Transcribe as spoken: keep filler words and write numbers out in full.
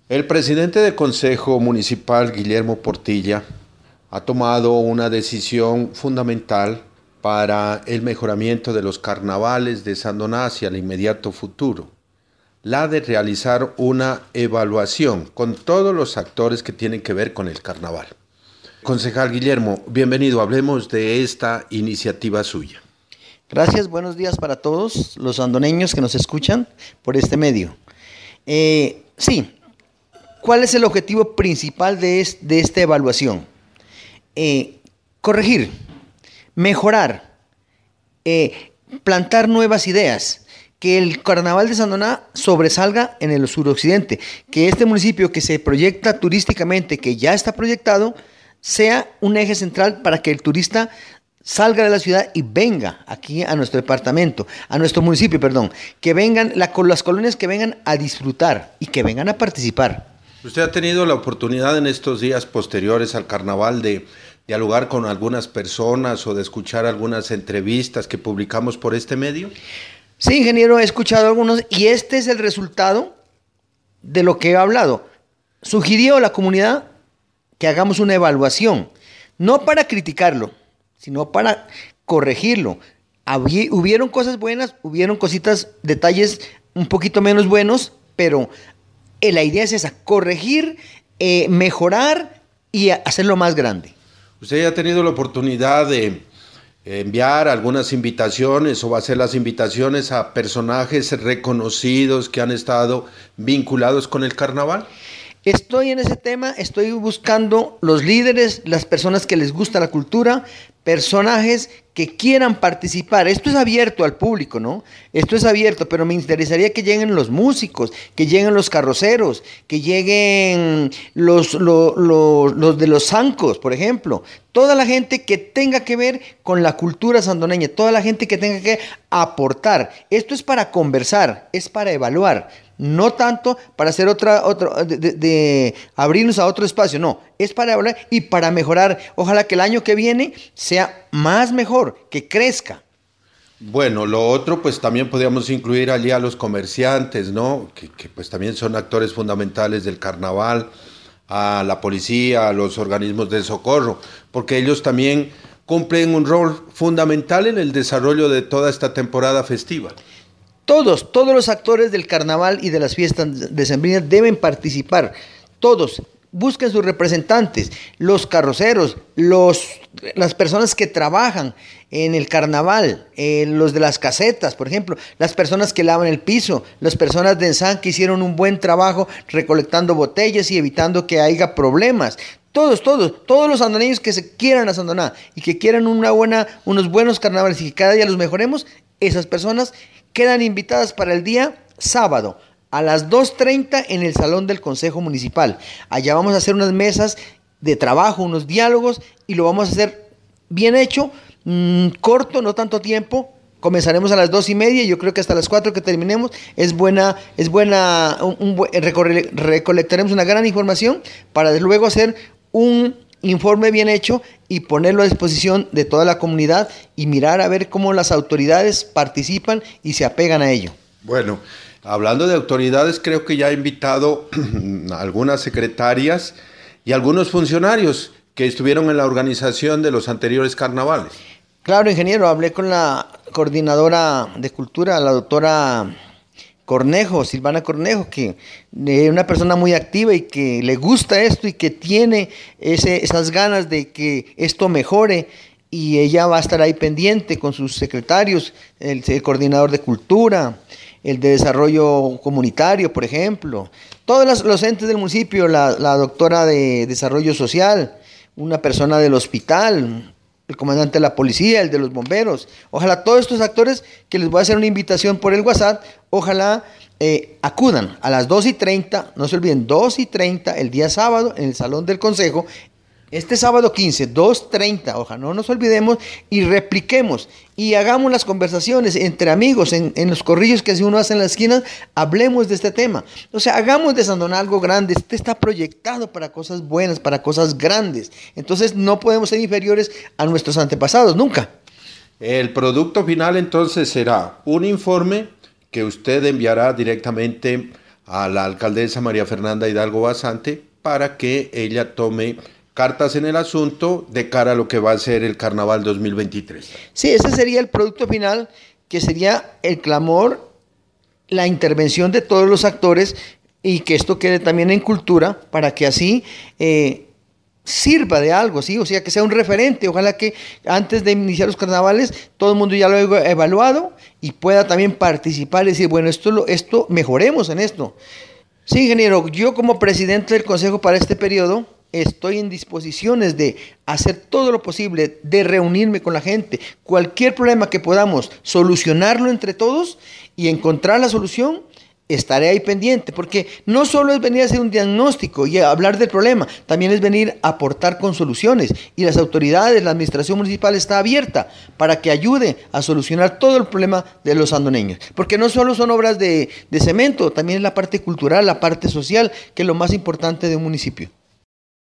El presidente del Consejo Municipal, Guillermo Portilla, ha tomado una decisión fundamental para el mejoramiento de los carnavales de Sandoná hacia el inmediato futuro, la de realizar una evaluación con todos los actores que tienen que ver con el carnaval. Concejal Guillermo, bienvenido, hablemos de esta iniciativa suya. Gracias, buenos días para todos los sandoneños que nos escuchan por este medio. Eh, sí, ¿cuál es el objetivo principal de, es, de esta evaluación? Eh, corregir, mejorar, eh, plantar nuevas ideas, que el carnaval de Sandoná sobresalga en el suroccidente, que este municipio que se proyecta turísticamente, que ya está proyectado, sea un eje central para que el turista salga de la ciudad y venga aquí a nuestro departamento, a nuestro municipio, perdón, que vengan la, las colonias que vengan a disfrutar y que vengan a participar. ¿Usted ha tenido la oportunidad en estos días posteriores al carnaval de dialogar con algunas personas o de escuchar algunas entrevistas que publicamos por este medio? Sí, ingeniero, he escuchado algunos y este es el resultado de lo que he hablado. Sugirió a la comunidad que hagamos una evaluación, no para criticarlo, sino para corregirlo. Habí, hubieron cosas buenas, hubieron cositas, detalles un poquito menos buenos, pero eh, la idea es esa, corregir, eh, mejorar y hacerlo más grande. ¿Usted ya ha tenido la oportunidad de enviar algunas invitaciones o hacer las invitaciones a personajes reconocidos que han estado vinculados con el carnaval? Estoy en ese tema, estoy buscando los líderes, las personas que les gusta la cultura, personajes que quieran participar. Esto es abierto al público, ¿no? Esto es abierto, pero me interesaría que lleguen los músicos, que lleguen los carroceros, que lleguen los, los, los, los de los zancos, por ejemplo. Toda la gente que tenga que ver con la cultura sandoneña, toda la gente que tenga que aportar. Esto es para conversar, es para evaluar. No tanto para hacer otra, otra de, de, de abrirnos a otro espacio, no, es para hablar y para mejorar. Ojalá que el año que viene sea más mejor, que crezca. Bueno, lo otro, pues también podríamos incluir allí a los comerciantes, ¿no? Que, que pues también son actores fundamentales del carnaval, a la policía, a los organismos de socorro, porque ellos también cumplen un rol fundamental en el desarrollo de toda esta temporada festiva. Todos, todos los actores del carnaval y de las fiestas decembrinas deben participar. Todos, busquen sus representantes, los carroceros, los, las personas que trabajan en el carnaval, eh, los de las casetas, por ejemplo, las personas que lavan el piso, las personas de Ensan que hicieron un buen trabajo recolectando botellas y evitando que haya problemas. Todos, todos, todos los sandoneños que se quieran a Sandoná y que quieran una buena, unos buenos carnavales y que cada día los mejoremos, esas personas quedan invitadas para el día sábado a las dos treinta en el Salón del Consejo Municipal. Allá vamos a hacer unas mesas de trabajo, unos diálogos y lo vamos a hacer bien hecho, mmm, corto, no tanto tiempo. Comenzaremos a las dos y media y yo creo que hasta las cuatro que terminemos es buena, es buena, un, un, recorre, recolectaremos una gran información para luego hacer un informe bien hecho y ponerlo a disposición de toda la comunidad y mirar a ver cómo las autoridades participan y se apegan a ello. Bueno, hablando de autoridades, creo que ya ha invitado a algunas secretarias y algunos funcionarios que estuvieron en la organización de los anteriores carnavales. Claro, ingeniero, hablé con la coordinadora de cultura, la doctora Cornejo, Silvana Cornejo, que es una persona muy activa y que le gusta esto y que tiene ese, esas ganas de que esto mejore y ella va a estar ahí pendiente con sus secretarios, el, el coordinador de cultura, el de desarrollo comunitario, por ejemplo, todos los, los entes del municipio, la, la doctora de desarrollo social, una persona del hospital, el comandante de la policía, el de los bomberos. Ojalá todos estos actores, que les voy a hacer una invitación por el WhatsApp, ojalá eh, acudan a las dos y treinta, no se olviden, dos y treinta el día sábado en el Salón del Consejo. Este sábado quince, dos treinta, ojalá no nos olvidemos y repliquemos y hagamos las conversaciones entre amigos en, en los corrillos que si uno hace en las esquinas, hablemos de este tema. O sea, hagamos de Sandoná algo grande. Este está proyectado para cosas buenas, para cosas grandes. Entonces no podemos ser inferiores a nuestros antepasados, nunca. El producto final entonces será un informe que usted enviará directamente a la alcaldesa María Fernanda Hidalgo Basante para que ella tome cartas en el asunto de cara a lo que va a ser el Carnaval dos mil veintitrés. Sí, ese sería el producto final, que sería el clamor, la intervención de todos los actores y que esto quede también en cultura para que así eh, sirva de algo, ¿sí? O sea, que sea un referente. Ojalá que antes de iniciar los carnavales todo el mundo ya lo haya evaluado y pueda también participar y decir, bueno, esto, lo, esto mejoremos en esto. Sí, ingeniero, yo como presidente del Consejo para este periodo estoy en disposiciones de hacer todo lo posible, de reunirme con la gente, cualquier problema que podamos solucionarlo entre todos y encontrar la solución. Estaré ahí pendiente, porque no solo es venir a hacer un diagnóstico y a hablar del problema, también es venir a aportar con soluciones. Y las autoridades, la administración municipal está abierta para que ayude a solucionar todo el problema de los sandoneños. Porque no solo son obras de, de cemento, también es la parte cultural, la parte social, que es lo más importante de un municipio.